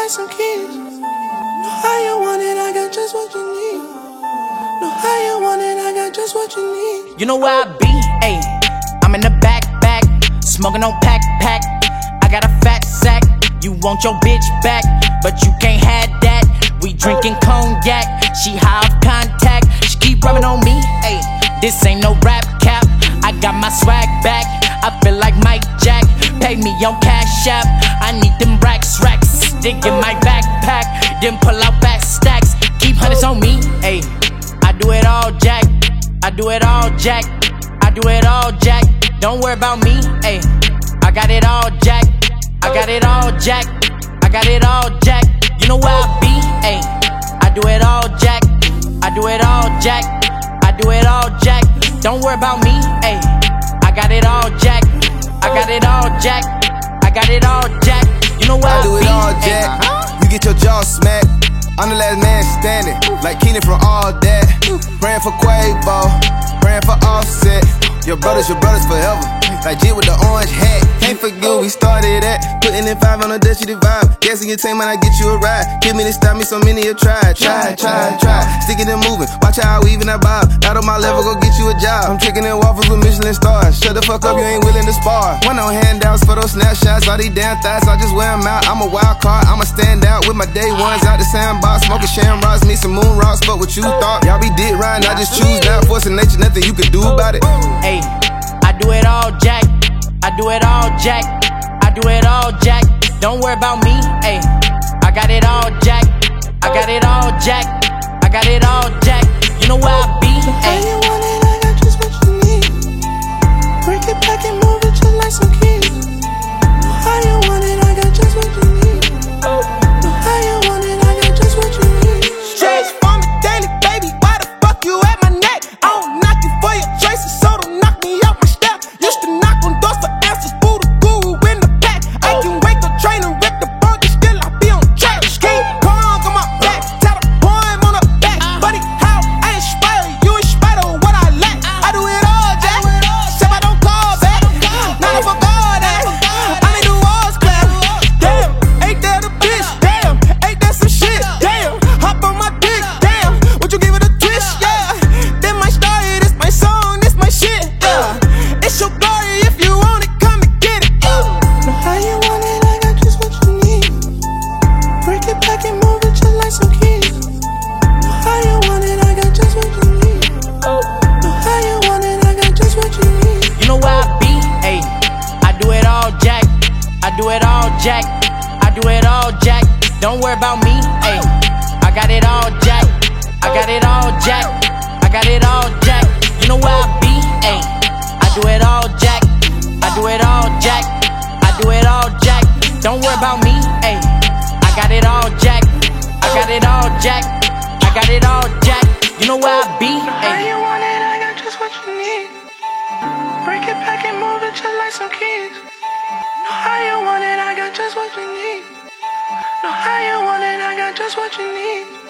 like some keys. Know how you want it, I got just what you need. Know how you want it, I got just what you need. You know where I be, ayy. I'm in the back, smoking on pack. I got a fat sack. You want your bitch back, but you can't have that. We drinking cognac, she high off contact. She keep rubbing on me, ayy. This ain't no rap cap. I got my swag back. I feel like Mike Jack. Pay me on Cash App. I need them racks. Stick in my backpack. Then pull out back stacks. Keep hundreds on me, ayy. I do it all, Jack. I do it all, Jack. I do it all, Jack. Don't worry about me, ayy. I got it all, Jack. I got it all, Jack. I got it all, Jack. You know where I be, ayy. I do it all, Jack. I do it all, Jack. I do it all, Jack. Don't worry about me, ayy. I got it all, Jack. I got it all, Jack. I got it all, Jack. You know where I do it be, all, Jack. You get your jaw smacked. I'm the last man standing, like Keenan from All That. Praying for Quavo, praying for Offset. Your brothers forever. Like G with the orange hat. Can't forget we started at. Putting in 5 on a Dutchie Divide. Guessing your team, man, I get you a ride. Kill me to stop me, so many have tried. Try. Sticking and moving. Watch how I weave and I bob. Out on my level, go get you a job. I'm chicken and waffles with Michelin stars. Shut the fuck up, you ain't willing to spar. One on handouts for those snapshots. All these damn thighs, I just wear them out. I'm a wild card, I'ma stand out with my day ones out the sandbox. Smoking shamrocks, me some moon rocks. But what you thought? Y'all be dick riding, I just choose not forcing nature, nothing you can do about it. Ayy, I do it all, Jack. I do it all, Jack. I do it all, Jack. Don't worry about me, ayy. I got it all, Jack. I got it all, Jack. I got it all, Jack. You know where I be, How ayy. you want it, I got just what you need. Break it back and move it just like some keys. Know how you want it, I got just what you need. Know how you want it, I got just what you need. Stretch for me daily, baby. Why the fuck you at my neck? I don't knock you for your choices, so don't knock me out my step. Used to knock on doors for answers, Buddha guru in the pack. I can wake up, train and rip the buggy, still I be on track. King Kong on my back, tell a poem on the back. Buddy, how I inspire you, inspire what I lack. I do it all, Jack. Except I don't call back. Not if I call that. I need the walls clap. Damn, ain't that a bitch? Damn, ain't that some shit? Damn, hop on my dick. Damn, would you give it a twist? Yeah, then my story, this my song, this my shit. Yeah, it's your glory. If you want it, come and get it. Know how you want it, I got just what you need. Break it back and move it just like some keys. Know how you want it, I got just what you need. Know how you want it, I got just what you need. You know where I be, ayy. I do it all, Jack. I do it all, Jack. I do it all, Jack. Don't worry about me, ayy. I got it all, Jack. I got it all, Jack. I got it all, Jack. You know where I be, ayy. I do it all, Jack. I do it all, Jack. I do it all, Jack. Don't worry about me, ayy. I got it all, Jack. I got it all, Jack. I got it all, Jack. You know where I be, How ayy. you want it, I got just what you need. Break it back and move it just like some keys. Know how you want it, I got just what you need. Know how you want it, I got just what you need.